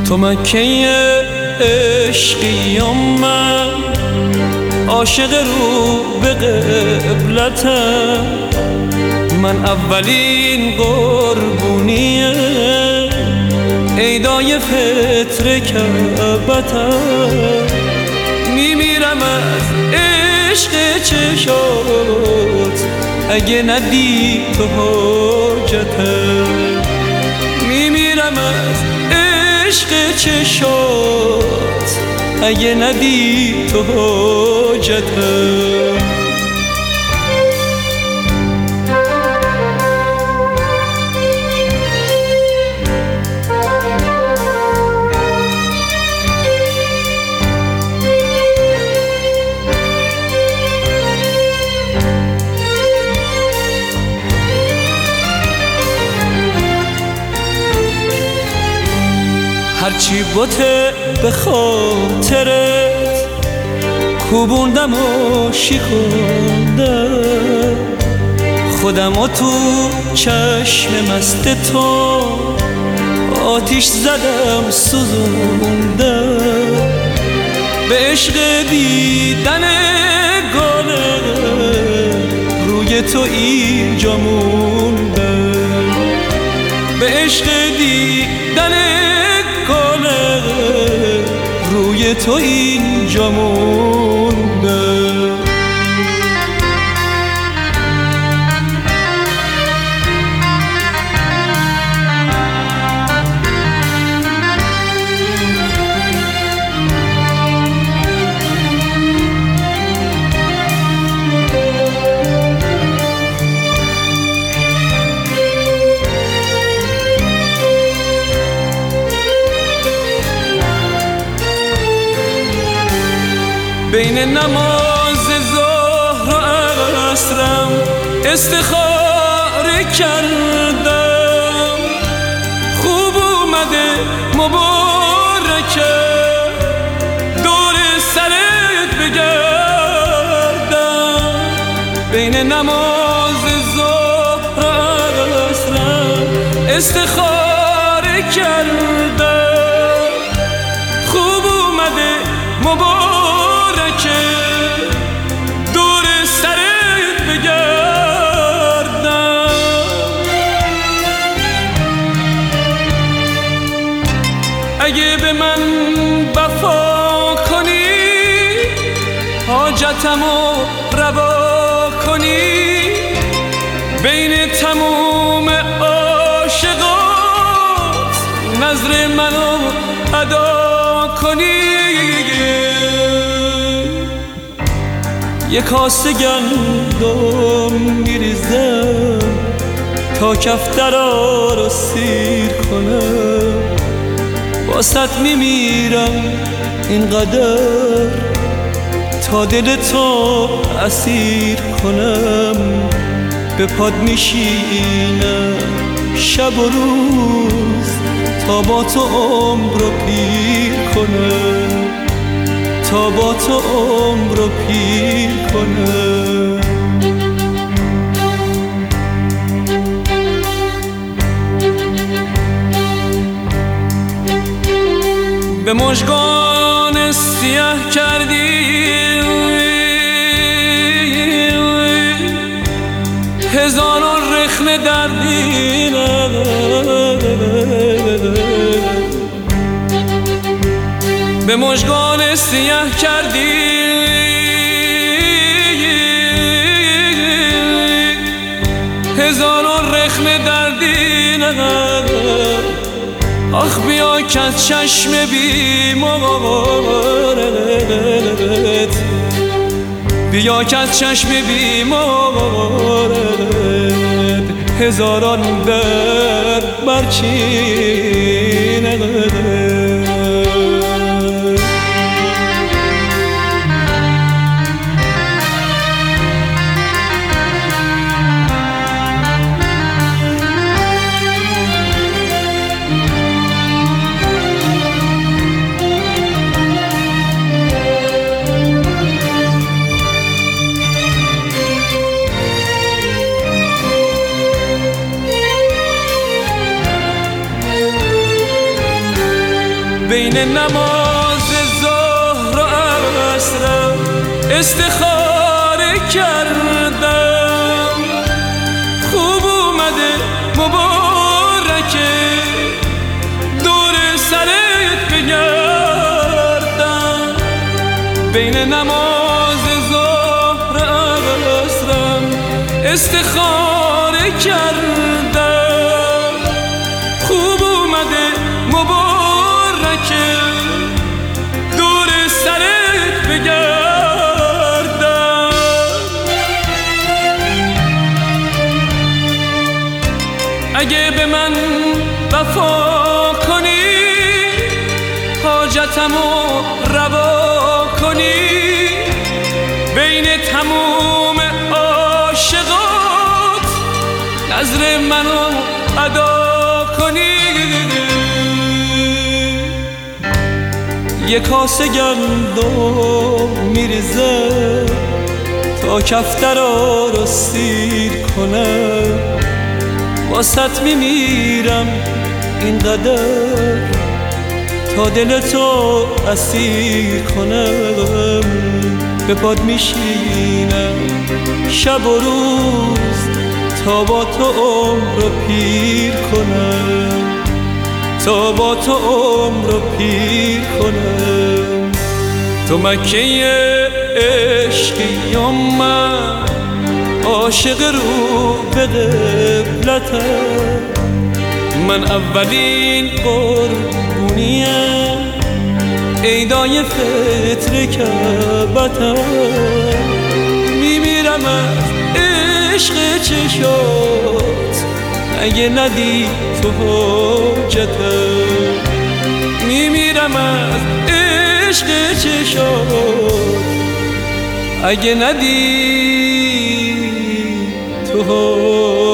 تو مکه عشقی من عاشق رو به قبلتم، من اولین قربونیه عیدای فطر کعبتم. میمیرم از عشق چشات اگه ندی تو حاجتم، میمیرم از عشق چشات اگه ندی تو حاجتم. هرچی بوته به خاطرت کوبوندم و شیکوندم، خودمو تو چشم مست تو آتیش زدم سوزوندم. به عشق دیدن گاله روی تو اینجا موندم، به عشق دیدن روی تو اینجا موندم. بین نماز ظهر و عصرم استخاره کردم، خوب اومده مبارکه دور سرت بگردم. بین نماز ظهر و عصرم استخاره کردم، خوب اومده مبارکه دور سرت بگردم. اگه به من وفا کنی حاجتمو روا کنی، بین تموم عاشقات نظر منو ادا کنی. یک کاسه گندم میریزم تا کفترا رو سیر کنم، واسط میمیرم اینقدر تا دل تو اسیر کنم. به پاد میشینم شب و روز تا با تو عمر رو پیر کنم، تا با تو عمر رو پیر کنم. به مژگان سیاه کردی هزاران رخنه دردی، به مژگان سیاه کردی هزاران رخنه دردی. آخ بیا که از چشم بیمارت، بیا که از چشم بیمارت هزاران درد برچینه. بین نماز ظهر و عصرم استخاره کردم. خوب اومده مبارکه دور سرت بگردم. بین نماز ظهر و عصرم استخاره کردم. خوب اومده مبارکه دور سرت بگردم. اگه به من وفا کنی حاجتمو روا کنی بین تموم عاشقات نظر منو ادا کنی. یه کاسه گندم میریزه تا کفترا رو سیر کنم. واسط میمیرم اینقدر تا دلتو اسیر کنم. به پاد میشینم شب و روز تا با تو عمر رو پیر کنم. تا با تو عمر رو پیر کنم. تو مکه عشقی و من عاشق رو به قبلتم. من اولین قربونیم عیدای فطر کعبتم. میمیرم از عشق چشات اگه ندی تو حاجتم. میمیرم از عشق چشات اگه ندی تو حاجتم.